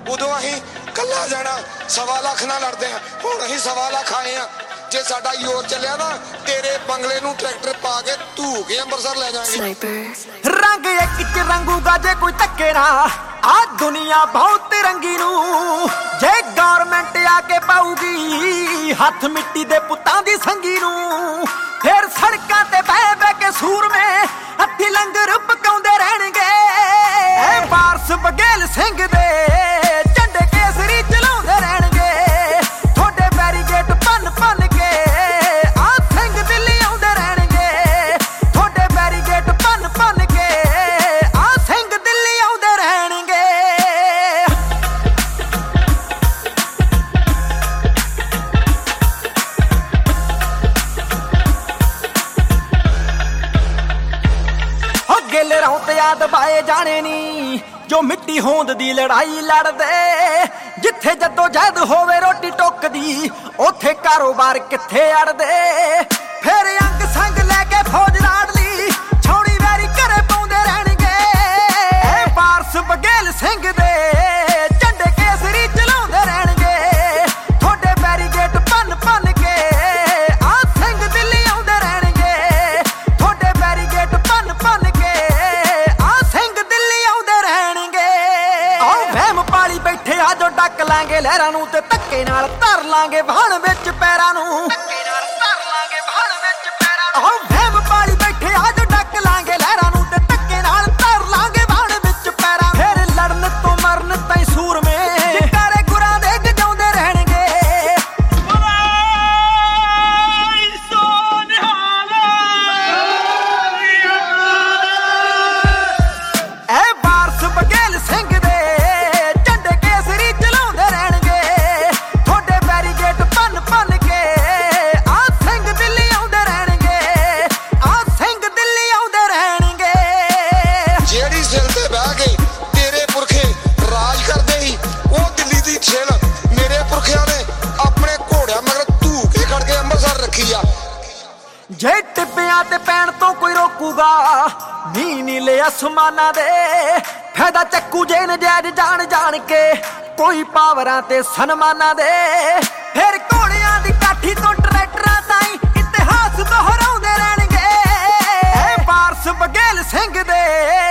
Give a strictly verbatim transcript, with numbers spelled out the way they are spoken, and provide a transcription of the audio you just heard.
उदों असीं कल्ला जाना सवा लख ना लड़दे हैं, हुण असीं सवा लख आए हैं। जे साडा योर चलिया ना तेरे बंगले नूं ट्रैक्टर पा के धू के अंबरसर ले जाएंगे। रंग एक च रंगूगा जे कोई धक्के ना आ दुनिया बहुत रंगी नू, जे गौरमेंट आके पाऊगी हथ मिट्टी दे पुत्तां दी संगी नू, फिर सड़कां ते बह बह के सूर में हत्थी लंगर पकाउंदे रहणगे। वारस बघेल सिंह दे झंडे केसरी चलाउंदे रहणगे, थोड़े बैरीगेट भन भन के आ सिंह दिल्ली आउंदे रहणगे, थोड़े बैरीगेट भन भन के आ सिंह दिल्ली आउंदे रहणगे। गिल रौं ते याद पाए जाने नी जो मिट्टी होंद दी लड़ाई लड़दे, जिथे जदों जहद होवे रोटी टुकदी उथे कारोबार किथे अड़दे। फिर अंग संग लैके फौज लाड़ ली छौड़ी वैरी घरे पाउंदे रहणगे। वारस बघेल सिंह दे झंडे केसरी चलाउंदे रहणगे, थोड़े बैरीगेट भन भन के आ सिंह दिल्ली आउंदे रहणगे, थोड़े बैरीगेट भन भन के आ सिंह दिल्ली आउंदे रहणगे। आओ वहम पाली बैठे आ जो डक लांगे लहरां नूं ते धक्के नाल धर लांगे वाहण विच पैरां नूं, धक्के नाल धर लांगे वाहण विच पैरां नूं। आओ वहम पाली बैठे आ जो डक लांगे लहरां नूं ते धक्के नाल धर लांगे वाहण विच पैरां। फिर लड़न तो मरन ताईं सूर में जकारे गुरां दे गजाउंदे रहणगे। ए वारस बघेल सिंह दे झंडे केसरी चलाउंदे रहणगे, थोड़े बैरीगेट भन भन के आ सिंह दिल्ली आउंदे रहणगे, आ सिंह दिल्ली आउंदे रहणगे। जेड़ी सिल ते बह के तेरे पुरखे राज करदे ही वो दिल्ली दी छिल मेरे पुरखियां ने अपने घोड़ियां मगर धू के खड़ के अंबरसर रखी आ। जे टिप्पियां ते पैण तो कोई रोकूगा नी नीले आसमानां दे, फायदा चक्कू जे नजायज जान जान के कोई पावरां ते सनमानां दे। फिर घोड़ियां दी काठी तो ट्रैक्टरां ताईं इतिहास दोहराउंदे रहणगे। वारस बघेल सिंह दे